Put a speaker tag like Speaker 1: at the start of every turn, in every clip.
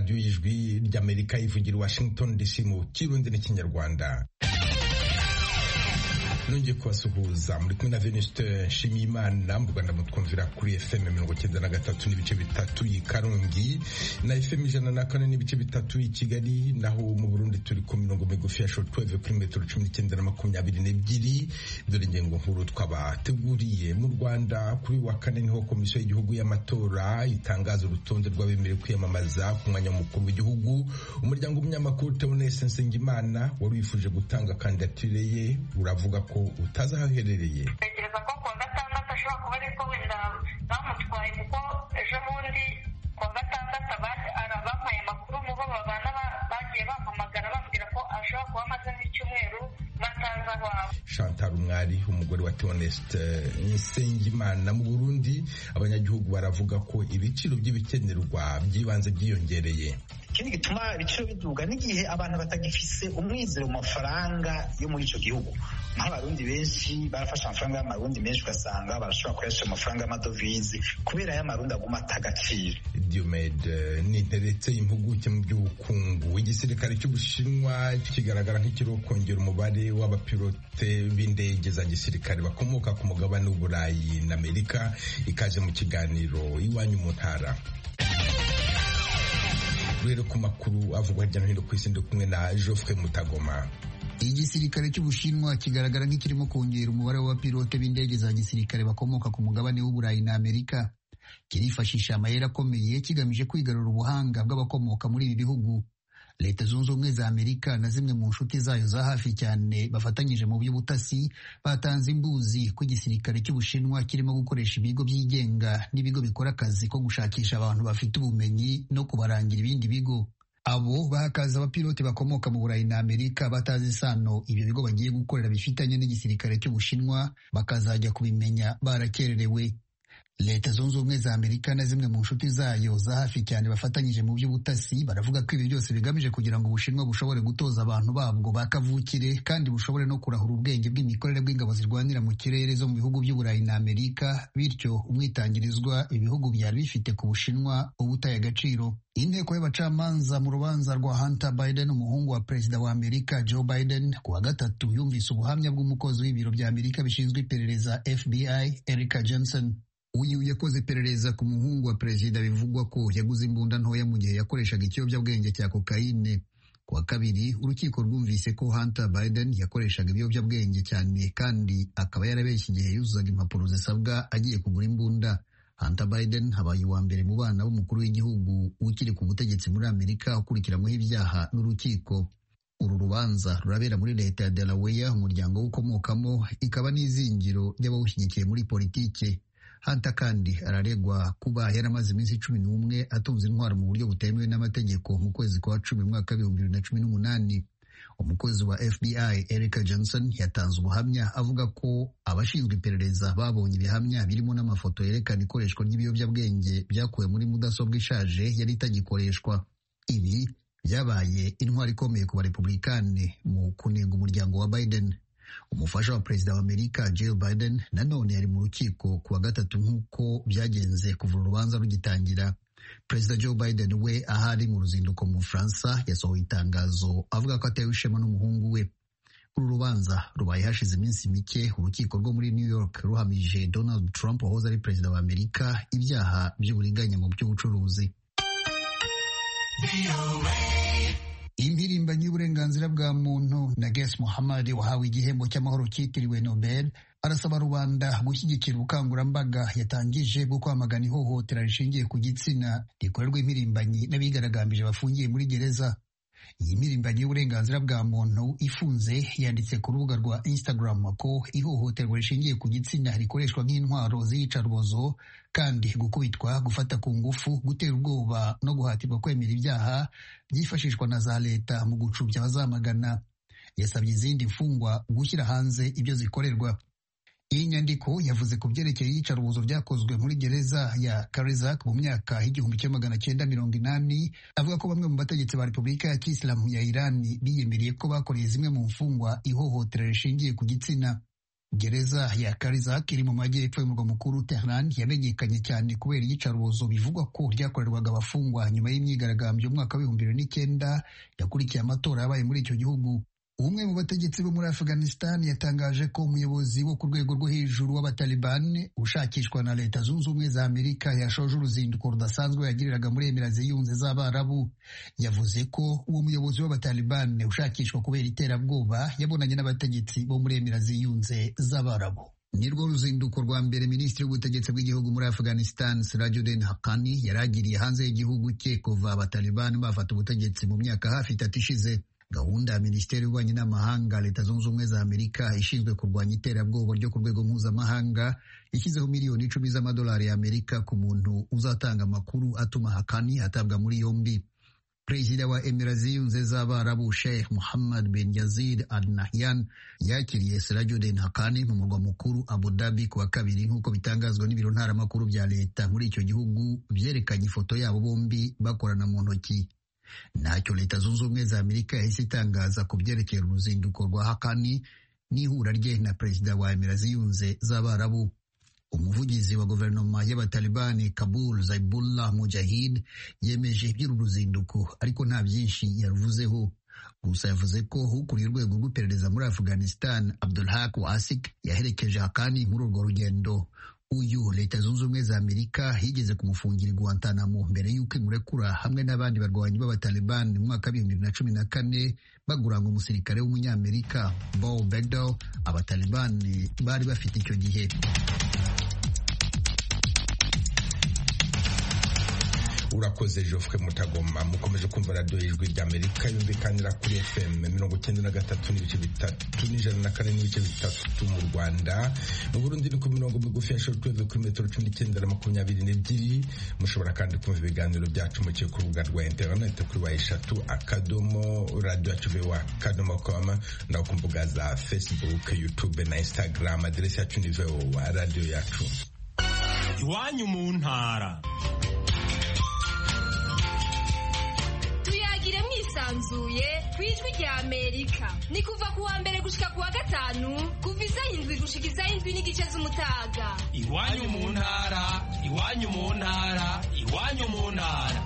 Speaker 1: radiyo y'ijwi ry'Amerika ivugira i Washington DC mu Kirundi n'Ikinyarwanda. Nongeye kubasuhuza muri kumwe na Venuste Nshimiyimana mu Rwanda mutwumvira kuri FM 93 n'ibice bitatu i Karongi na FM 104 n'ibice bitatu i Kigali, naho mu Burundi turi ku mirongo migufi ya shortwave kuri metero 19 na 22. Dore ingingo nkuru twabateguriye. Mu Rwanda kuri wa kane niho komisiyo y'igihugu y'amatora itangaza urutonde rw'abemerewe kwiyamamaza ku mwanya mukuru w'igihugu. Umuryango w'umunyamakuru Theoneste Nsengimana wari wifuje gutanga kandidatire ye uravuga ko utazahaherereye.
Speaker 2: Tekereza ko kuwa gatandatu ashobora kuba ariko wenda bamutwaye, kuko ejo bundi kuwa gatandatu bampaye amakuru mu bo babana bagiye bampamagara bambwira ko ashobora kuba amaze nk'icyumweru bataza wabo.
Speaker 1: Chantal Umwari, umugore wa Theoneste Nsengimana. Mu Burundi abanyagihugu baravuga ko ibiciro by'ibikenerwa by'ibanze byiyongereye.
Speaker 3: Ikindi gituma ibiciro biduga n'igihe abantu batagifise umwizero mu mafaranga yo muri ico gihugu. Nk'abarundi benshi barafashe amafaranga y'amarundi menshi, ugasanga barashobora kuyashyira amafaranga y'amadovize kubera y'amarundi aguma atagaciro.
Speaker 1: Diomede Ninteretse, impuguke mu by'ubukungu. Igisirikare cy'Ubushinwa kigaragara nk'ikiriho kongera umubare w'abapilote b'indege za gisirikare bakomoka ku mugabane w'Uburayi na Amerika. Ikaje mu kiganiro Iwanyu mu Ntara. Rero ku makuru avugwa hirya no hino ku isi ndi kumwe na Geoffrey Mutagoma.
Speaker 4: Igisirikare cy'Ubushinwa kigaragara nk'ikirimo kongera umubare w'abapilote b'indege za gisirikare bakomoka ku mugabane w'Uburayi na Amerika. Kirifashisha amayeri akomeye kigamije kwigarura ubuhanga bw'abakomoka muri ibi bihugu. Leta Zunze Ubumwe za Amerika na zimwe mu nshuti zayo za hafi cyane bafatanyije mu by'ubutasi batanze imbuzi ko igisirikare cy'Ubushinwa kirimo gukoresha ibigo byigenga n'ibigo bikora akazi ko gushakisha abantu bafite ubumenyi no kubarangira ibindi bigo. Abo bahakaza abapilote bakomoka mu Burayi na Amerika batazi isano ibyo bigo bagiye gukorera bifitanye n'igisirikare cy'Ubushinwa, bakazajya kubimenya barakererewe. Leta Zunze Ubumwe za Amerika na zimwe mu nshuti zayo za hafi cyane bafatanyije mu by'ubutasi baravuga ko ibi byose bigamije kugira ngo Ubushinwa bushobore gutoza abantu babwo bakavukire kandi bushobore no kurahura ubwenge bw'imikorere bw'ingabo zirwanira mu kirere zo mu bihugu by'Uburayi na Amerika, bityo umwitangirizwa ibihugu byari bifite ku Bushinwa ubutaye agaciro. Inteko y'abacamanza mu rubanza rwa Hunter Biden, umuhungu wa perezida wa Amerika Joe Biden, kuwa gatatu yumvise ubuhamya bw'umukozi w'ibiro bya Amerika bishinzwe iperereza FBI Erica Johnson. Uyu yakoze iperereza ku muhungu wa perezida bivugwa ko yaguze imbunda ntoya mu gihe yakoreshaga ikiyobyabwenge cya kokayine. Kuwa kabiri urukiko rwumvise ko Hunter Biden yakoreshaga ibiyobyabwenge cyane kandi akaba yarabeshye igihe yuzuzaga impapuro zisabwa agiye kugura imbunda. Hunter Biden habaye uwa mbere mu bana b'umukuru w'igihugu ukiri ku butegetsi muri Amerika ukurikiranyweho ibyaha n'urukiko. Uru rubanza rurabera muri leta ya Delaware, umuryango w'ukomokamo, ikaba n'izingiro ry'abawushyigikiye muri politike. Hunter kandi araregwa kuba yaramaze iminsi 11 atunze intwaro mu buryo butemewe n'amategeko mu kwezi kwa 10 mwaka 2018. Umukozi wa FBI Erica Johnson yatanze ubuhamya avuga ko abashinzwe iperereza babonye ibihamya birimo n'amafoto yerekana ikoreshwa ry'ibiyobyabwenge byakuwe muri mudasobwa ishaje yari itagikoreshwa. Ibi byabaye intwaro ikomeye ku barepublikani mu kunenga umuryango wa Biden. Umufasha wa perezida wa Amerika Jill Biden nanone yari mu rukiko kuwa gatatu nk'uko byagenze kuva urubanza rugitangira. Perezida Joe Biden we ahari mu ruzinduko mu Bufaransa yasohoye itangazo avuga ko atewe ishema n'umuhungu we. Uru rubanza rubaye hashize iminsi mike urukiko rwo muri New York ruhamije Donald Trump wahoze ari perezida wa Amerika ibyaha by'uburiganya mu by'ubucuruzi. Impirimbanyi y'uburenganzira bwa muntu Nages Mohammad wahawe igihembo cy'amahoro cyitiriwe Nobel arasaba rubanda gushyigikira ubukangurambaga yatangije bwo kwamagana ihohotera rishingiye ku gitsina rikorerwa impirimbanyi n'abigaragambije bafungiye muri gereza. Iyi mpirimbanyi y'uburenganzira bwa muntu ifunze yanditse ku rubuga rwa Instagram ko ihohoterwa rishingiye ku gitsina rikoreshwa nk'intwaro z'iyicarubozo kandi gukubitwa, gufata ku ngufu, gutera ubwoba no guhatirwa kwemera ibyaha byifashishwa na za leta mu gucubya abazamagana. Yasabye izindi mfungwa gushyira hanze ibyo zikorerwa. Iyi nyandiko yavuze ku byerekeye iyicarubozo byakozwe muri gereza ya Karizak mu myaka y'1980, avuga ko bamwe mu bategetsi ba Repubulika ya Kisilamu ya Irani biyemereye ko bakoreye zimwe mu mfungwa ihohotera rishingiye ku gitsina. Gereza ya Karizak iri mu majyepfo y'umurwa mukuru Tehran yamenyekanye cyane kubera iyicarubozo bivugwa ko ryakorerwaga abafungwa nyuma y'imyigaragambyo mu mwaka wa 2009 yakurikiye amatora yabaye muri icyo gihugu. Umwe mu bategetsi bo muri Afghanistan yatangaje ko umuyobozi wo ku rwego rwo hejuru w'Abataliban ushakishwa na Leta Zunze Ubumwe za Amerika yashoje uruzinduko rudasanzwe yagiriraga muri Emirates Zunze z'Abarabu. Yavuze ko uwo muyobozi w'Abataliban ushakishwa kubera iterabwoba yabonanye n'abategetsi bo muri Emirates Zunze z'Abarabu. Nirwo ruzinduko rwa mbere Minisitiri w'Ubutegetsi bw'igihugu muri Afghanistan Sirajuddin Haqqani yaragiriye hanze y'igihugu cye kuva Abataliban bafata ubutegetsi mu myaka hafi 3 ishize. Gahunda ya Minisiteri y'Ububanyi n'Amahanga Leta Zunze Ubumwe za Amerika ishinzwe kurwanya iterabwoba ryo ku rwego mpuzamahanga ishyizeho miliyoni 10 z'amadolari y'Amerika ku muntu uzatanga amakuru atuma Haqqani atabwa muri yombi. Perezida wa Emirates Zunze z'Abarabu Sheikh Mohammed bin Yazid Al Nahyan yakiriye Sirajuddin Haqqani mu murwa mukuru Abu Dhabi kuwa kabiri nk'uko bitangazwa n'ibiro ntaramakuru bya leta muri icyo gihugu byerekanye ifoto yabo bombi bakorana mu ntoki. Ntacyo Leta Zunze Ubumwe za Amerika yahise itangaza ku byerekeye uruzinduko rwa Haqqani n'ihura rye na perezida wa Emirates Zunze z'Abarabu. Umuvugizi wa guverinoma y'Abatalibani Kabul Zaibullah Mujahid yemeje iby'uru ruzinduko ariko nta byinshi yaruvuzeho. Gusa yavuze ko ukuriye urwego rw'iperereza muri Afghanistan Abdulhaq Wasik yaherekeje Haqqani muri urwo rugendo. Uyu Leta Zunze Ubumwe za Amerika higeze kumufungira Guantanamo mbere y'uko imurekura hamwe n'abandi barwanyi b'Abataliban mu mwaka wa 2014 baguranga umusirikare w'umunyamerika Bo Begdal Abataliban bari bafite icyo gihe.
Speaker 1: Urakoze Geoffrey Mutagoma. Mukomeje kumva radio y'Ijwi ry'Amerika yumvikanira kuri FM 93.3 n'Ijana mu Rwanda. Mu Burundi ni ku mirongo migufi ya shortwave kuri metero 1922. Mushobora kandi kumva ibiganiro byacu mu ku rubuga rwa internet kuri @radio@com na ku mbuga za Facebook, YouTube na Instagram. Aderesi yacu ni radio yacu.
Speaker 5: Iwanyu mu ntara.
Speaker 6: Sanzuye kwijwi rya Amerika ni kuva kuwa mbere gushika kuwa gatanu kuva isaha 7 gushika isaha 7 n'igice z'umutaga.
Speaker 5: Iwanyu mu ntara, iwanyu mu ntara, iwanyu mu ntara.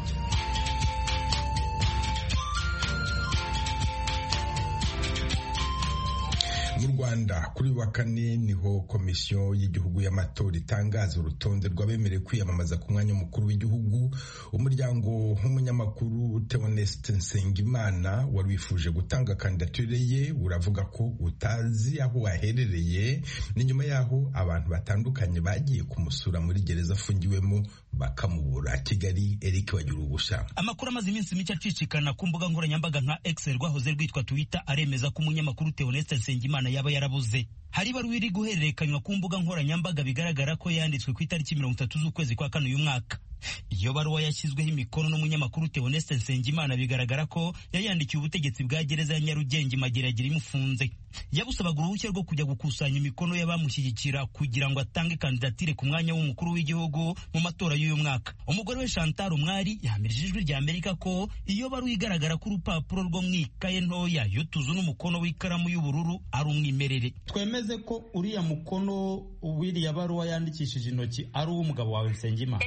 Speaker 1: Mu Rwanda kuri wa kane niho komisiyo y'igihugu y'amatora itangaza urutonde rw'abemerewe kwiyamamaza ku mwanya mukuru w'igihugu. Umuryango w'umunyamakuru Theoneste Nsengimana wari wifuje gutanga kandidatire ye uravuga ko utazi aho aherereye. Ni nyuma yaho abantu batandukanye bagiye kumusura muri gereza afungiwemo bakamubura. Kigali, Eric Wagirugusa.
Speaker 7: Amakuru amaze iminsi mike acicikana ku mbuga nkoranyambaga nka X rwahoze rwitwa Twitter aremeza ko umunyamakuru Theoneste Nsengimana yaba yarabuze. Hari ibaruwa iri guhererekanywa ku mbuga nkoranyambaga bigaragara ko yanditswe ku itariki 30 z'ukwezi kwa kane uyu mwaka. Iyo baruwa yashyizweho imikono n'umunyamakuru Theoneste Nsengimana bigaragara ko yayandikiye ubutegetsi bwa gereza ya Nyarugenge Mageragere imufunze. Yabusabaga uruhushya rwo kujya gukusanya imikono y'abamushyigikira kugira ngo atange kandidatire ku mwanya w'umukuru w'igihugu mu matora y'uyu mwaka. Umugore we Chantal Umwari yahamirije Ijwi rya Amerika ko iyo baruwa igaragara ku rupapuro rwo mwikaye ntoya y'utuzu n'umukono w'ikaramu y'ubururu ari umwimerere.
Speaker 8: Twemeze ko uriya mukono w'iriya baruwa yandikishije intoki ari uw'umugabo wawe Nsengimana.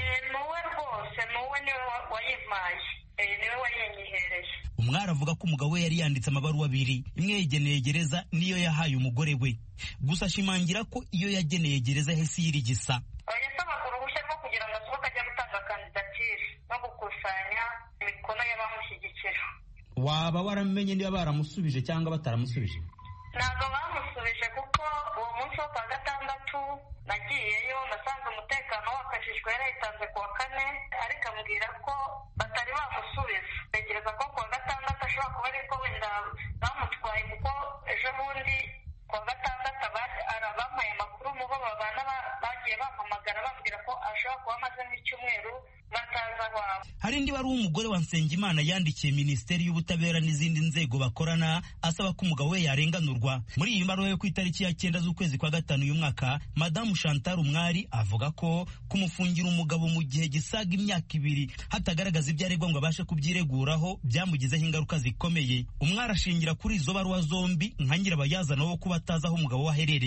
Speaker 7: Umwari avuga ko umugabo we yari yanditse amabaruwa abiri, imwe yageneye gereza niyo yahaye umugore we. Gusa ashimangira ko iyo yageneye gereza hesi yirigisa.
Speaker 2: Yasabaga uruhushya rwo kugira ngo asohoke ajya gutanga kandidatire no gukusanya imikono y'abamushyigikira.
Speaker 8: Waba waramenye niba baramusubije cyangwa bataramusubije?
Speaker 2: Ntabwo bamusubije kuko uwo munsi wo kwa gatandatu nagiyeyo nasanze umutekano wakajijwe yarayitanze kuwa kane ariko ambwira ko batari bamusubiza. Ntekereza ko kuwa gatandatu ashobora kuba ariko wenda bamutwaye kuko ejo bundi kuwa gatandatu arabampaye amakuru mu bo babana bagiye bampamagara bambwira ko ashobora kuba amaze nk'icyumweru bataza wabo.
Speaker 7: Hari indi wari umugore wa Nsengimana yandikiye Minisiteri y'Ubutabera n'izindi nzego bakorana asaba ko umugabo we yarenganurwa. Muri iyi baruwa yo ku itariki ya 9 z'ukwezi kwa gatanu uyu mwaka, Madamu Chantal Umwari avuga ko kumufungira umugabo mu gihe gisaga imyaka 2 hatagaragaza ibyo aregwa ngo abashe kubyireguraho byamugizeho ingaruka zikomeye. Umwari ashingira kuri izo baruwa zombi nka nyirabayazana wo kuba atazi aho umugabo we aherereye.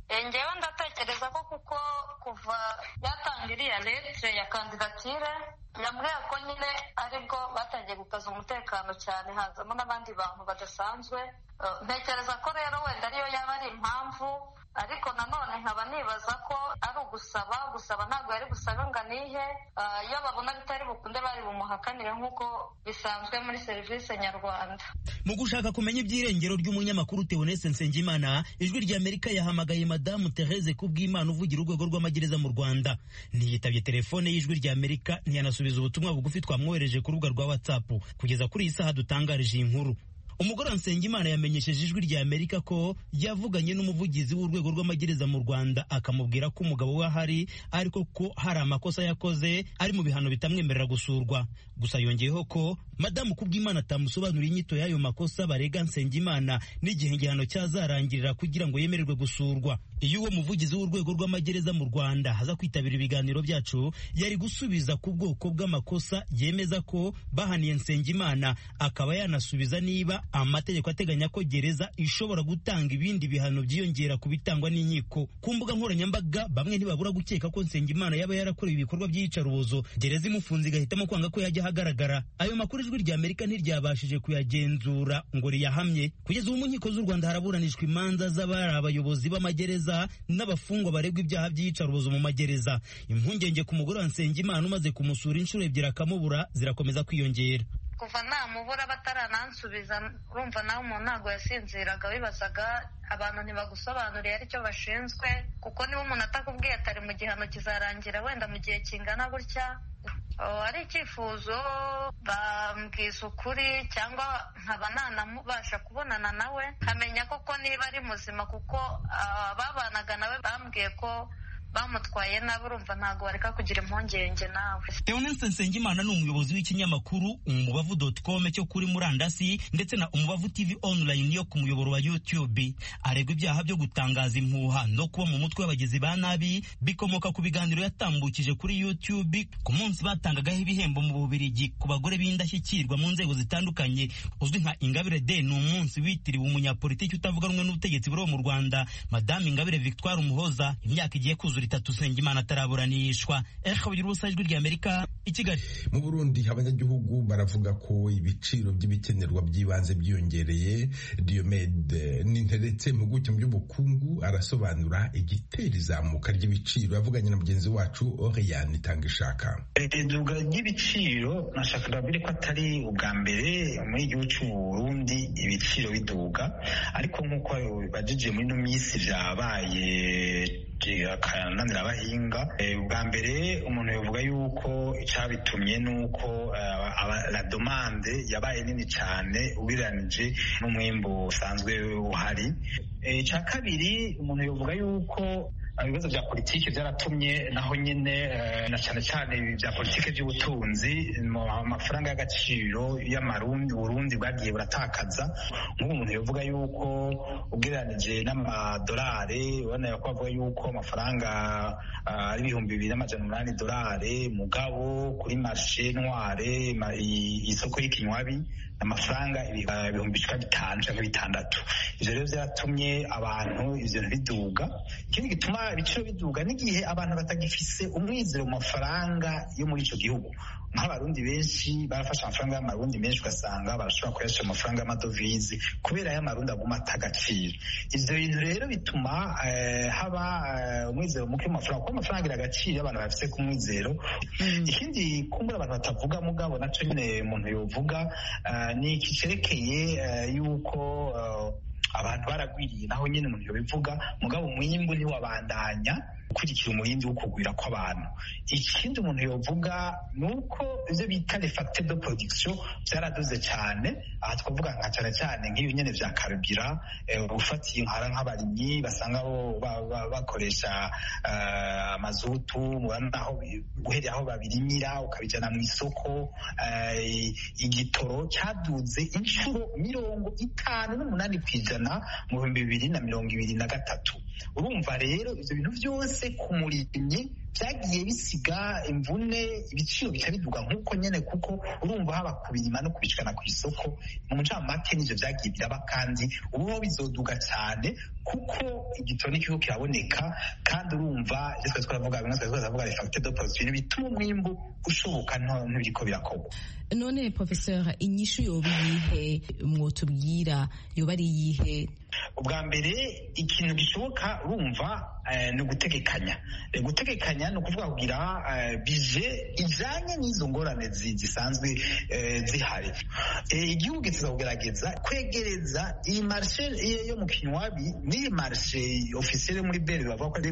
Speaker 2: Ngewe ndatekereza ko kuko kuva yatanga iriya letre ya kandidatire yambwiye ko nyine aribwo batangiye gukaza umutekano cyane, hazamo n'abandi bantu badasanzwe. Ntekereza ko rero wenda ariyo yaba ari impamvu, ariko nanone nkaba nibaza ko ari gusaba ntabwo yari gusaba ngo anihe, iyo babona bitari bukunde bari bumuhakanire nk'uko bisanzwe muri serivisi nyarwanda.
Speaker 7: Mu gushaka kumenya iby'irengero ry'umunyamakuru Theoneste Nsengimana, Ijwi ry'Amerika yahamagaye Madamu Therese Kubwimana uvugira urwego rw'amagereza mu Rwanda. Ntiyitabye telefone y'Ijwi ry'Amerika, ntiyanasubiza ubutumwa bugufi twamwohereje ku rubuga rwa WhatsApp. Kugeza kuri iyi saha dutangarije iyi nkuru, umugore wa Nsengimana yamenyesheje Ijwi ry'Amerika ko yavuganye n'umuvugizi w'urwego rw'amagereza mu Rwanda akamubwira ko umugabo we ahari, ariko ko hari amakosa yakoze ari mu bihano bitamwemerera gusurwa. Gusa yongeyeho ko Madamu Kubwimana atamusobanuriye inyito y'ayo makosa barega Nsengimana n'igihe igihano cyazarangirira kugira ngo yemererwe gusurwa. Iyo uwo muvugizi w'urwego rw'amagereza mu Rwanda haza kwitabira ibiganiro byacu, yari gusubiza ku bwoko bw'amakosa yemeza ko bahaniye Nsengimana, akaba yanasubiza niba amategeko ateganya ko gereza ishobora gutanga ibindi bihano byiyongera ku bitangwa n'inkiko. Ku mbuga nkoranyambaga bamwe ntibabura gukeka ko Nsengimana yaba yarakorewe ibikorwa by'iyicarubozo, gereza imufunze igahitamo kwanga ko yajya ahagaragara. Ayo makuru Ijwi ry'Amerika ntiryabashije kuyagenzura ngo riyahamye. Kugeza ubu mu nkiko z'u Rwanda haraburanishwa imanza z'abari abayobozi b'amagereza n'abafungwa baregwa ibyaha by'iyicarubozo mu magereza. Impungenge ku mugore wa Nsengimana umaze kumusura inshuro ebyiri akamubura zirakomeza kwiyongera.
Speaker 2: Kuva namubura bataranansubiza, urumva nawe umuntu ntabwo yasinziraga, wibazaga abantu ntibagusobanuriye aricyo bashinzwe, kuko niba umuntu atakubwiye atari mu gihano kizarangira wenda mu gihe kingana gutya, ari icyifuzo bambwiza ukuri cyangwa nkaba nanamubasha kubonana nawe nkamenya koko niba ari muzima, kuko babanaga nawe bambwiye ko bamutwaye nabi, urumva ntabwo bareka kugira impungenge nawe.
Speaker 7: Theoneste Nsengimana ni umuyobozi w'ikinyamakuru umubavu.com cyo kuri murandasi ndetse na Umubavu TV online yo ku muyoboro wa YouTube. Aregwa ibyaha byo gutangaza impuha no kuba mu mutwe w'abagizi ba nabi, bikomoka ku biganiro yatambukije kuri YouTube ku munsi batangagaho ibihembo mu Bubiligi ku bagore b'indashyikirwa mu nzego zitandukanye uzwi nka Ingabire Day. Ni umunsi witiriwe umunyapolitiki utavuga rumwe n'ubutegetsi buriho mu Rwanda, Madame Ingabire Victoire Umuhoza. Imyaka igiye kuzura itatu Nsengimana ataraburanishwa. Ijwi ry'Amerika i Kigali.
Speaker 1: Mu Burundi abanyagihugu baravuga ko ibiciro by'ibikenerwa by'ibanze byiyongereye. Diomede Ninteretse impuguke mu by'ubukungu arasobanura igitera izamuka ry'ibiciro. Yavuganye na mugenzi wacu Oriane Itangishaka.
Speaker 3: Iduga ry'ibiciro nashaka ndabire ko atari ubwa mbere muri igihugu cy'u Burundi ibiciro biduga, ariko nk'uko bajije muri no minsi byabaye akananira abahinga. Ubwa mbere umuntu yavuga yuko icyabitumye nuko la demande yabaye nini cyane ubiranije n'umwimbo usanzwe uhari. Icya kabiri umuntu yavuga yuko ibibazo bya politiki byaratumye naho nyine na cyane cyane bya politiki by'ubutunzi amafaranga y'agaciro y'amarundi Burundi bwagiye buratakaza. nk'ubu umuntu yavuga yuko ugereranije n'amadolari ubona ko bavuga yuko amafaranga ari $2,800 mugabo kuri marché noire isoko y'ikinywabi amafaranga ibihumbi 5 cyangwa 6. Ivyo rero byatumye abantu ivyo biduga. Ikindi gituma ibiciro biduga n'igihe abantu batagifise umwizero mu mafaranga yo muri ico gihugu. Nk'abarundi benshi barafashe amafaranga y'amarundi menshi ugasanga barashobora kuyashyira amafaranga y'amadovize kubera y'amarundi aguma atagaciro. Ivyo bintu rero bituma haba umwizero muke mu mafaranga, kuko amafaranga agira agaciro abantu bafise ku mwizero. Ikindi kumbura abantu batavuga mugabo naco nyine umuntu yovuga ni iki cerekeye yuko abantu baragwiriye, naho nyine umuntu yobivuga mugabo umwimbu ntiwabandanya ukurikira umurindi wo kugwira kw'abantu. Ikindi umuntu yovuga nuko ivyo bita les facteurs de production byaraduze cyane. Aha twavuga nka cyane cyane nk'ibi nyene vya karubira, ufatiye nk'abarimyi basanga bakoresha amazutu, muranaho guherera aho babirimira ukabijana mu isoko. Igitoro cyaduze inshuro 58% mu 2023. Urumva rero ivyo bintu byose ku murimyi byagiye bisiga imvune, ibiciro bica biduga nk'uko nyene, kuko urumva haba kubirima no kubishikana ku isoko mu ncamake n'ivyo byagiye biraba, kandi ubu bizoduga cyane kuko igitoro n'ikigo kiraboneka kandi urumva ibyo twari twaravuga refacte de production bituma umwimbu ushoboka ntibiriko birakorwa.
Speaker 9: None professeur, inyishu yoba iyihe mwotubwira, yoba ari iyihe?
Speaker 3: Ubwa mbere ikintu gishoboka urumva ni ugutegekanya ni ukuvuga kugira bije ijanye n'izo ngorane zisanzwe zihari. Igihugu giteza kugerageza kwegereza iyi marshe yo mu kinywabi n'iyi marshe officielle muri bere bavuga ko ari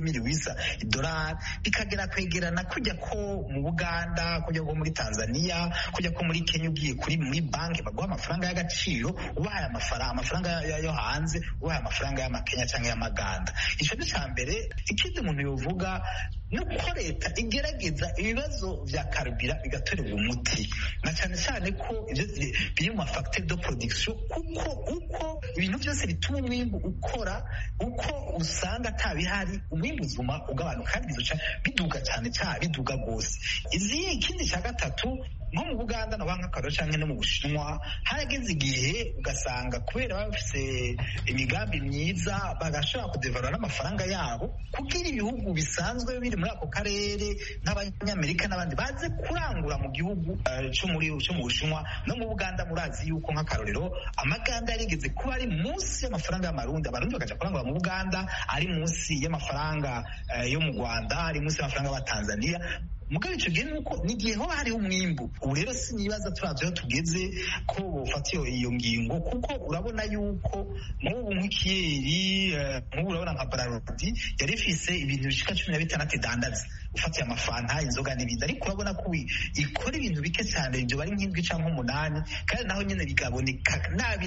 Speaker 3: $1,000 bikagera kwegerana kujya ko mu Buganda, kujya ko muri Tanzania, kujya ko muri Kenya, ugiye muri banki baguha amafaranga y'agaciro, ubahaye amafaranga yo hanze, ubahaye amafaranga y'amakenya cyangwa y'amaganda. Ico ni cambere. Ikindi umuntu yovuga nuko leta igerageza ibibazo vya karubira bigatorerwa umuti, na cyane cyane ko biri mu facteur de production, kuko uko ibintu byose bituma umwimbu ukora, uko usanga atabihari umwimbu uzuma ugabanuka kandi bizoca biduga cyane biduga gose. Ikindi cya gatatu, nko mu Buganda no bankakaro canke no mu Bushinwa harageze igihe ugasanga kubera bafise imigambi myiza bagashobora kudevalura n'amafaranga yabo kugira ibihugu bisanzwe biri muri ako karere nk'Abanyamerika n'abandi baze kurangura mu gihugu cyo mu Bushinwa no mu Buganda. Murazi yuko nk'akarorero amaganda yarigeze kuba ari munsi y'amafaranga y'amarundi, abarundi bakaja kurangura mu Buganda ari munsi y'amafaranga yo mu Rwanda, ari munsi y'amafaranga y'Abatanzania. Mugabe ico gihe nuko nigihe ho hari umwimbu. Ubu rero sinibaza turavyo tugeze ko bofata iyo ngingo, kuko urabona yuko nk'ubu nk'ikiyeri nk'ubu urabona nka Bralirwa yari ifise ibintu bishika 16 idandaza ufatiye amafanta, inzoga n'ibindi, ariko urabona ko ikora ibintu bike cyane, ibyo bari nk'indwi canke 8, kandi naho nyene bigaboneka nabi.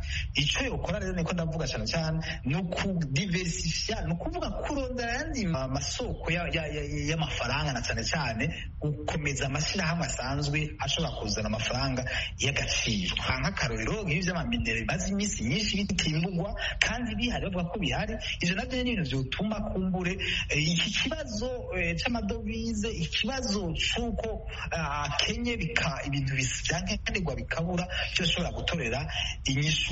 Speaker 3: Ico yokora rero niko ndavuga cyane ni ukudiversifya, ni ukuvuga kurondera ayandi masoko y'amafaranga, na cyane gukomeza amashyirahamwe asanzwe ashobora kuzana amafaranga y'agaciro. Nk'akarorero nk'ibi by'amaminere bimaze iminsi myinshi bitimbugwa kandi bihari, bavuga ko bihari. Ivyo navyo ni ibintu vyotuma kumbure iki kibazo c'amadovize, ikibazo c'uko akenye ibintu vyankenerwa bikabura, cyoshobora gutorera inyishu.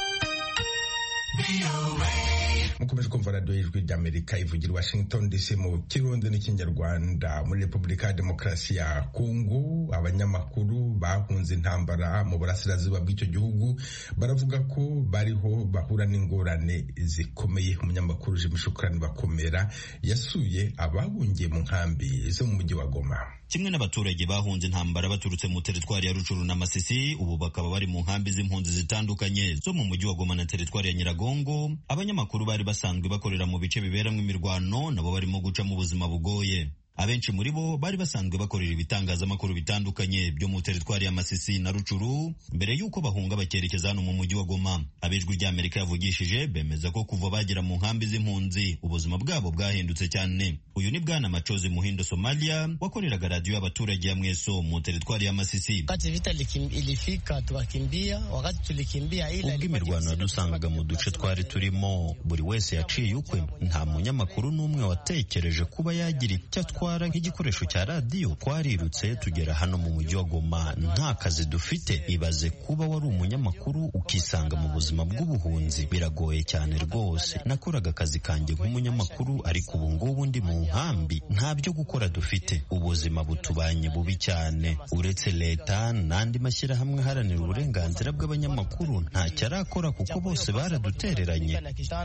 Speaker 1: mukomeje kumva radiyo y'ijwi ry'Amerika ivugira Washington DC mu Kirundi n'Ikinyarwanda. Muri Repubulika ya Demokarasi ya Kongo, abanyamakuru bahunze intambara mu burasirazuba bw'icyo gihugu baravuga ko bariho bahura n'ingorane zikomeye. Umunyamakuru Jimmy Shukrani Bakomera yasuye abahungiye mu nkambi zo mu mujyi wa Goma.
Speaker 10: Kimwe n'abaturage bahunze intambara baturutse mu teritwari ya Rucuru na Masisi, ubu bakaba bari mu nkambi z'impunzi zitandukanye zo mu mujyi wa Goma na teritwari ya Nyiragongo. Abanyamakuru bari basanzwe bakorera mu bice biberamo imirwano nabo barimo guca mu buzima bugoye. Abenshi muri bo bari basanzwe bakorera ibitangazamakuru bitandukanye byo mu teritwari ya Masisi na Rucuru mbere y'uko bahunga bakerekeza hano mu mujyi wa Goma. Abijwi ry'Amerika yavugishije bemeza ko kuva bagera mu nkambi z'impunzi ubuzima bwabo bwahindutse cyane. Uyu ni Bwana Machozi Muhindo Somalia wakoreraga radio y'abaturage ya Mweso mu teritwari ya Masisi.
Speaker 11: Wakati vita ilifika tukakimbia, wakati tulikimbia ile
Speaker 10: ubwo imirwano yadusangaga mu duce twari turimo buri wese yaciye ukwe. Nta munyamakuru n'umwe watekereje kuba yagira icyo twara nk'igikoresho cya radiyo. Twarirutse tugera hano mu mujyi wa Goma nta kazi dufite. Ibaze kuba wari umunyamakuru ukisanga mu buzima bw'ubuhunzi, biragoye cyane rwose. Nakoraga akazi kanjye nk'umunyamakuru, ariko ubu ngubu ndi mu nkambi nta byo gukora dufite. Ubuzima butubanye bubi cyane. Uretse leta n'andi mashyirahamwe aharanira uburenganzira bw'abanyamakuru ntacyo arakora, kuko bose baradutereranye.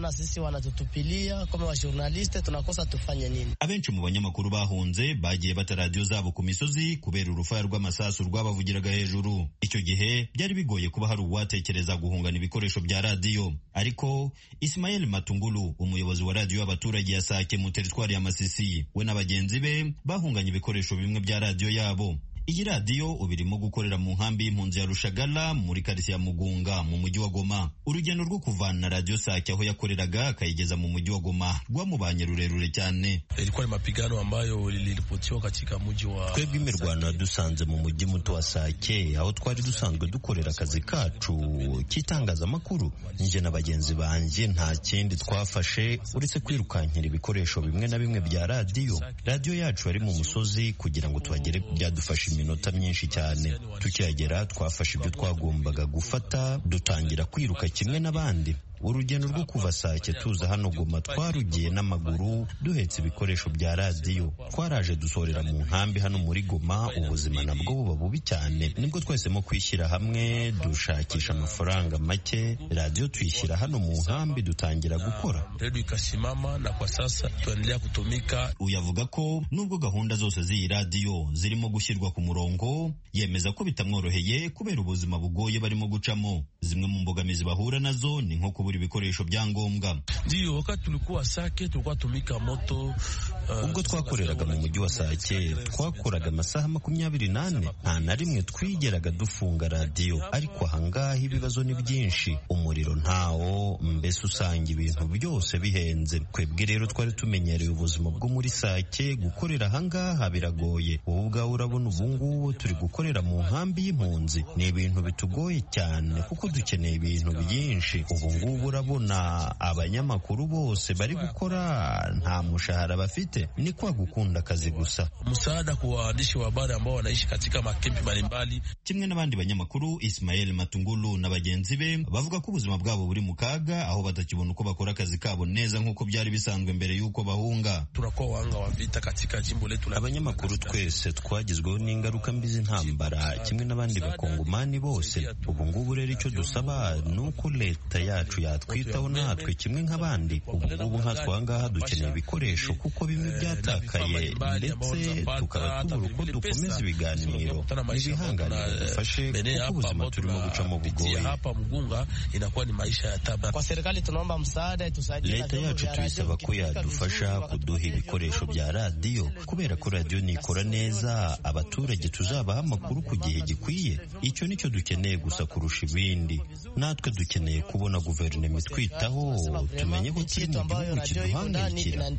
Speaker 10: Abenshi mu banyamakuru bahunze bagiye bata radiyo zabo ku misozi kubera urufaya rw'amasasu rwabavugiraga hejuru. Icyo gihe byari bigoye kuba hari uwatekereza guhungana ibikoresho bya radiyo, ariko Ismael Matungulu, umuyobozi wa radiyo y'abaturage ya Sake mu teritwari ya Masisi, we na bagenzi be bahunganye ibikoresho bimwe bya radiyo yabo. Iyi radiyo ubirimo gukorera mu nkambi y'impunzi ya Rushagala muri karisi ya Mugunga mu mujyi wa Goma. Urugendo rwo kuvana radiyo Sake aho yakoreraga akayigeza mu mujyi wa Goma rwamubanye rurerure cyane.
Speaker 12: Ilikuwa ni mapigano ambayo liliripotiwa katika mujyi wa...
Speaker 10: Twebwe imirwano yadusanze mu mujyi muto wa Sake aho twari dusanzwe dukorera akazi kacu k'itangazamakuru. Nje na bagenzi banjye nta kindi twafashe uretse kwirukankira ibikoresho bimwe na bimwe bya radiyo. Radiyo yacu yari mu musozi kugira ngo tuhagere byadufashe iminota myinshi cyane. Tukihagera twafashe ibyo twagombaga gufata dutangira kwiruka kimwe n'abandi. urugendo rwo kuva Sake tuza hano Goma twarugiye n'amaguru duhetse ibikoresho bya radiyo. Twaraje dusorera mu nkambi hano muri Goma, ubuzima nabwo buba bubi cyane. Nibwo twahisemo kwishyira hamwe dushakisha amafaranga make, radiyo tuyishyira hano mu nkambi dutangira gukora.
Speaker 12: Redio ikasimama na kwa sasa tuendelea kutumika.
Speaker 10: Uyavuga ko nubwo gahunda zose z'iyi radiyo zirimo gushyirwa ku murongo, yemeza ko bitamworoheye kubera ubuzima bugoye barimo gucamo. Zimwe mu mbogamizi bahura nazo ni nko kubura ibikoresho bya ngombwa.
Speaker 12: Ndio wakati tulikuwa Sake tulikuwa tumika moto.
Speaker 10: Ubwo twakoreraga mu mujyi wa Sake twakoraga amasaha 28, nta na rimwe twigeraga dufunga radiyo. Ariko ahangaha ibibazo ni byinshi, umuriro ntawo, mbese usanga ibintu byose bihenze. Twebwe rero twari tumenyereye ubuzima bwo muri Sake, gukorera ahangaha biragoye. Wowe ubwawe urabona ubungubu turi gukorera mu nkambi y'impunzi, ni ibintu bitugoye cyane kuko dukeneye ibintu byinshi. Ubungubu urabona abanyamakuru bose bari gukora nta mushahara bafite, ni kwa gukunda akazi gusa.
Speaker 12: Msaada kwa waandishi wa habari ambao wanaishi katika makempi mbalimbali.
Speaker 10: Kimwe n'abandi banyamakuru, Ismael Matungulu na bagenzi be bavuga ko ubuzima bwabo buri mu kaga, aho batakibona uko bakora akazi kabo neza nk'uko byari bisanzwe mbere y'uko bahunga.
Speaker 12: Tunakuwa wahanga wa vita katika jimbo letu.
Speaker 10: Abanyamakuru twese twagizweho n'ingaruka mbi z'intambara kimwe n'abandi bakongomani bose. Ubu ngubu rero icyo dusaba ni uko leta yacu yatwitaho natwe kimwe nk'abandi. Ubu ngubu nkatwe ahangaha dukeneye ibikoresho kuko bimwe byatakaye, ndetse tukaba tubura uko dukomeza ibiganiro. Nibihangane dufashe kuko ubuzima turimo gucamo bugoye. Leta yacu tuyisaba ko yadufasha kuduha ibikoresho bya radiyo, kubera ko radiyo nikora neza abaturage tuzabaha amakuru ku gihe gikwiye. Icyo nicyo dukeneye gusa kurusha ibindi. Natwe dukeneye kubona guverinoma itwitaho, tumenye ko kiri mu gihugu kiduhangayikira.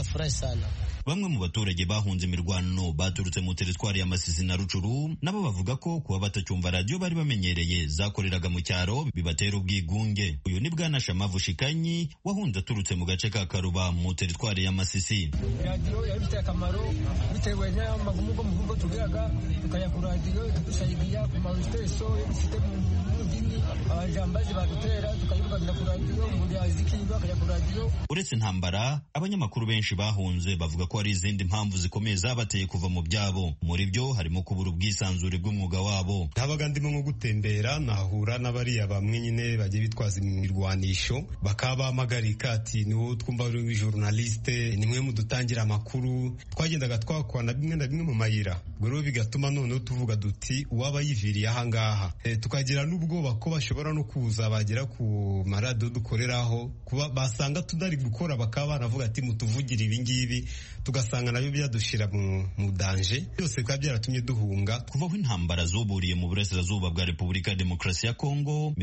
Speaker 10: Bamwe mu baturage bahunze imirwano baturutse mu teritwari ya Masisi na Rucuru nabo bavuga ko kuba batacyumva radiyo bari bamenyereye zakoreraga mu cyaro bibatera ubwigunge. Uyu ni Bwana Shamavu Shikanyi wahunze aturutse mu gace ka Karuba mu teritwari ya Masisi.
Speaker 13: Radiyo yabifitiye akamaro bitewe n'amagumu go mu vugo tugiraga tukajya ku radiyo tukayibwira ku mawiteso ifite mu ndimi abajambazi badutera tukayivuganira ku radiyo mu yazikirwa akajya ku radiyo.
Speaker 10: Uretse intambara, abanyamakuru benshi bahunze bavuga ko hari izindi mpamvu zikomeye zabateye kuva mu byabo. Muri byo harimo kubura ubwisanzure bw'umwuga wabo.
Speaker 14: Nabaga ndimo nko gutembera nahura n'abariya bamwe nyine bagiye bitwaza imirwanisho bakabamagarika ati niwo twumva uri journaliste, nimwe mudutangira amakuru. Twagendaga twakwana bimwe na bimwe mu mayira, rero bigatuma noneho tuvuga duti uwaba yiviriye ahangaha. Tukagira n'ubwoba ko bashobora no kuza bagera ku maradiyo dukoreraho kuba basanga tudari gukora, bakaba baravuga ati mutuvugira ibingibi, tugasanga nabyo byadushira mu danje. Byose bikaba byaratumye duhunga.
Speaker 10: Kuva aho intambara zuburiye mu burasirazuba bwa Repubulika ya Demokarasi ya Kongo,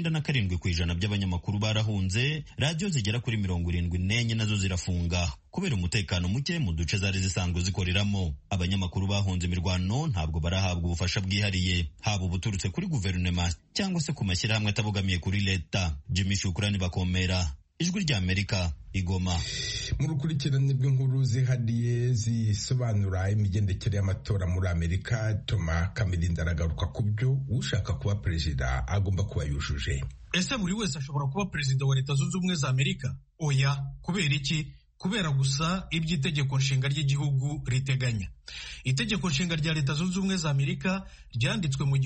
Speaker 10: 97% by'abanyamakuru barahunze, radiyo zigera kuri 74 nazo zirafunga kubera umutekano muke mu duce zari zisanzwe zikoreramo. Abanyamakuru bahunze imirwano ntabwo barahabwa ubufasha bwihariye, haba ubuturutse kuri guverinoma cyangwa se ku mashyirahamwe atabogamiye kuri leta. Jimmy Shukrani Bakomera, Ijwi ry'Amerika, Igoma.
Speaker 1: Mu rukurikirane rw'inkuru zihariye zisobanura imigendekere y'amatora muri Amerika, Toma Kamirinda aragaruka ku byo ushaka kuba perezida agomba kuba yujuje.
Speaker 15: Ese buri wese ashobora kuba perezida wa Leta Zunze Ubumwe za Amerika? Oya. Kubera iki? Kubera gusa iby'itegeko nshinga ry'igihugu riteganya. Itegeko nshinga rya Leta Zunze Ubumwe za Amerika ryanditswe mu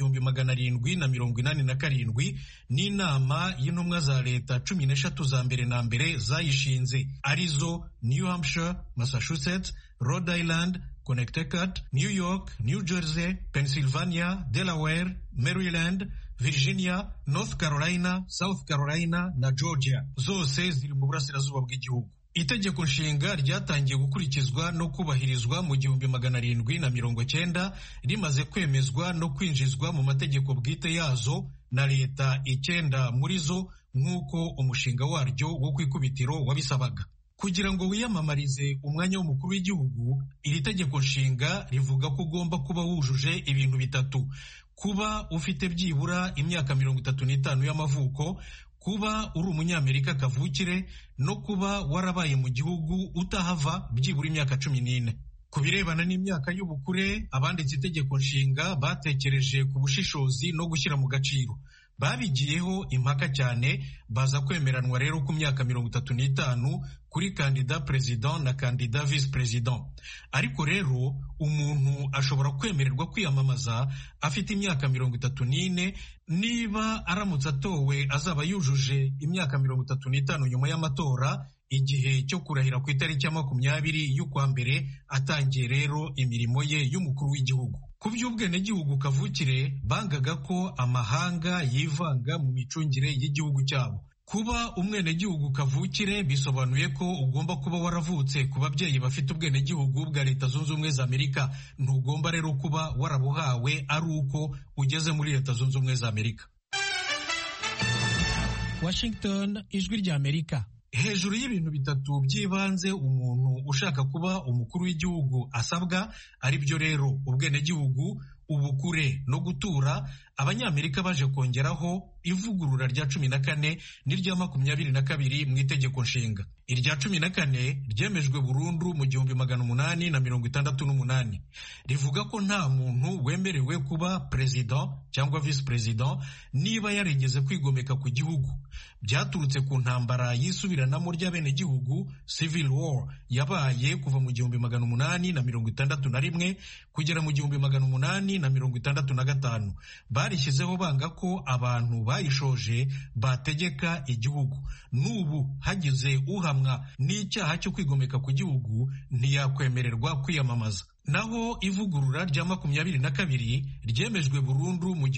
Speaker 15: 1787 n'inama y'intumwa za leta 13 za mbere na mbere zayishinze, arizo New Hampshire, Massachusetts, Rhode Island, Connecticut, New York, New Jersey, Pennsylvania, Delaware, Maryland, Virginia, North Carolina, South Carolina na Georgia. Zose ziri mu burasirazuba bw'igihugu. Itegeko nshinga ryatangiye gukurikizwa no kubahirizwa mu 1790 rimaze kwemezwa no kwinjizwa mu mategeko bwite yazo na leta 9 muri zo nk'uko umushinga waryo wo kwikubitiro wabisabaga. Kugira ngo wiyamamarize umwanya w'umukuru w'igihugu, iri tegeko nshinga rivuga ko ugomba kuba wujuje ibintu bitatu: kuba ufite byibura imyaka 35 y'amavuko, kuba uri umunyamerika kavukire, no kuba warabaye mu gihugu utahava byibura imyaka 14. Ku birebana n'imyaka y'ubukure, abanditse itegeko nshinga batekereje ku bushishozi no gushyira mu gaciro. babigiyeho impaka cyane baza kwemeranwa rero ku myaka 35 kuri kandida president na kandida vice president. Ariko rero umuntu ashobora kwemererwa kwiyamamaza afite imyaka 34 niba aramutse atowe azaba yujuje imyaka 35 nyuma y'amatora, igihe cyo kurahira ku itariki ya 20 y'ukwa mbere, atangiye rero imirimo ye y'umukuru w'igihugu. Ku by'ubwenegihugu kavukire bangaga ko amahanga yivanga mu micungire y'igihugu cyabo. Kuba umwenegihugu kavukire bisobanuye ko ugomba kuba waravutse ku babyeyi bafite ubwenegihugu bwa Leta Zunze Ubumwe za Amerika. Ntugomba rero kuba warabuhawe ari uko ugeze muri Leta Zunze Ubumwe za Amerika.
Speaker 16: Washington, ijwi rya Amerika.
Speaker 15: Hejuru y'ibintu bitatu by'ibanze umuntu ushaka kuba umukuru w'igihugu asabwa, ari byo rero ubwenegihugu, ubukure no gutura, Abanyamerika baje kongeraho ivugurura rya 14 n'irya 22 mu itegeko nshinga. Irya 14 ryemejwe burundu mu 1868 rivuga ko nta muntu wemerewe kuba president cyangwa vice president niba yarigeze kwigomeka ku gihugu. Byaturutse ku ntambara yisubiranamo ry'abenegihugu, civil war, yabaye kuva mu 1861 kugera mu 1865. Barishyizeho banga ko abantu bayishoje bategeka igihugu. N'ubu hagize uhamwa n'icyaha cyo kwigomeka ku gihugu ntiyakwemererwa kwiyamamaza. Naho ivugurura rya 22 ryemejwe burundu mu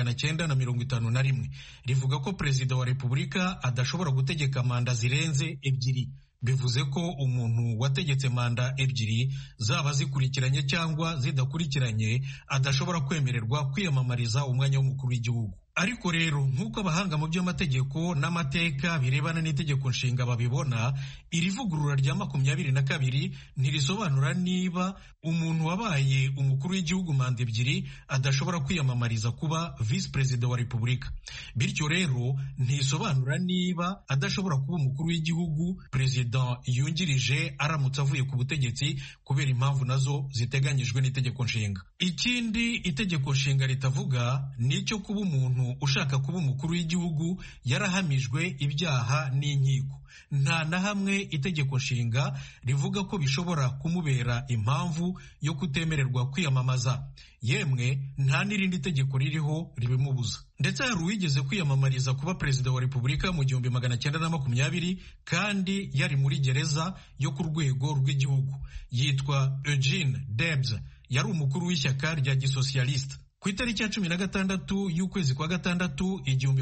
Speaker 15: 1951 rivuga ko perezida wa repubulika adashobora gutegeka manda zirenze ebyiri. Bivuze ko umuntu wategetse manda ebyiri, zaba zikurikiranye cyangwa zidakurikiranye, adashobora kwemererwa kwiyamamariza umwanya w'umukuru w'igihugu. Ariko rero nk'uko abahanga mu by'amategeko n'amateka birebana n'itegeko nshinga babibona, iri vugurura rya 22 ntirisobanura niba umuntu wabaye umukuru w'igihugu manda ebyiri adashobora kwiyamamariza kuba vice perezida wa repubulika. Bityo rero ntisobanura niba adashobora kuba umukuru w'igihugu perezida yungirije aramutse avuye ku butegetsi, kubera impamvu nazo ziteganyijwe n'itegeko nshinga. Ikindi itegeko nshinga ritavuga nicyo kuba umuntu ushaka kuba umukuru w'igihugu yarahamijwe ibyaha n'inkiko. Nta na hamwe itegeko nshinga rivuga ko bishobora kumubera impamvu yo kutemererwa kwiyamamaza. Yemwe nta n'irindi tegeko ririho ribimubuza. Ndetse hari uwigeze kwiyamamariza kuba perezida wa repubulika mu 1920 kandi yari muri gereza yo ku rwego rw'igihugu. Yitwa Eugene Debs, yari umukuru w'ishyaka rya gisosiyaliste. Ku itariki ya 16 y'ukwezi kwa gatandatu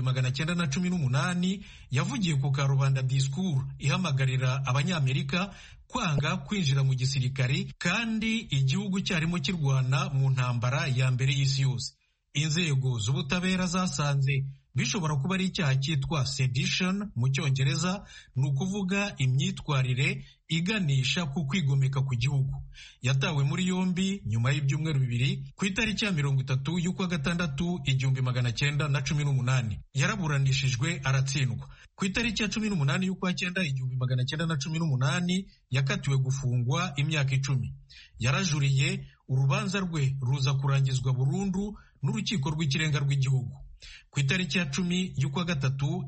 Speaker 15: 1918 yavugiye ku karubanda discours ihamagarira Abanyamerika kwanga kwinjira mu gisirikare kandi igihugu cyarimo kirwana mu ntambara ya mbere y'isi yose. Inzego z'ubutabera zasanze bishobora kuba ari icyaha cyitwa sedition mu Cyongereza, ni ukuvuga imyitwarire iganisha ku kwigomeka ku gihugu. Yatawe muri yombi nyuma y'ibyumweru 2 ku itariki ya 30 y'ukwa gatandatu 1918. Yaraburanishijwe aratsindwa. Ku itariki ya 18 y'ukwa 9 1918 yakatiwe gufungwa imyaka 10. Yarajuriye, urubanza rwe ruza kurangizwa burundu n'urukiko rw'ikirenga rw'igihugu. Ku itariki ya 10 y'ukwa gatatu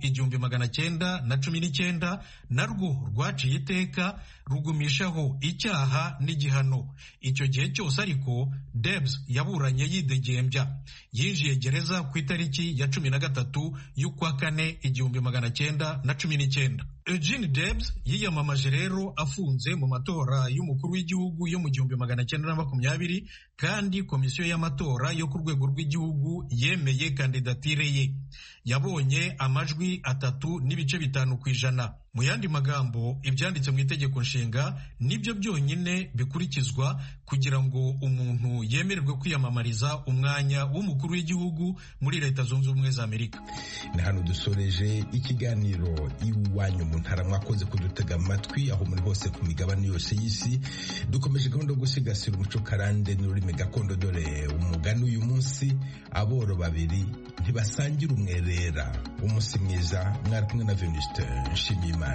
Speaker 15: 1919 narwo rwaciye iteka rugumishaho icyaha n'igihano. Icyo gihe cyose ariko Debs yaburanye yidegembya. Yinjiye gereza ku itariki ya 13 y'ukwa 4 1919. Eugene Debs yiyamamaje rero afunze mu matora y'umukuru w'igihugu yo mu 1920 kandi komisiyo y'amatora yo ku rwego rw'igihugu yemeye kandidatire ye. Yabonye amajwi 3.5%. Mu yandi magambo, ibyanditse mu itegeko nshinga nibyo byonyine bikurikizwa kugira ngo umuntu yemererwe kwiyamamariza umwanya w'umukuru w'igihugu muri Leta Zunze Ubumwe za Amerika.
Speaker 1: Ni hano dusoreje ikiganiro Iwanyu mu Ntara. Mwakoze kudutega amatwi aho muri hose ku migabane yose y'isi. Dukomeje gahunda yo gusigasira umuco karande n'ururimi gakondo. Dore umugani uyu munsi: aboro babiri ntibasangira umwerera. Umunsi mwiza. Mwari kumwe na Venuste Nshimiyimana.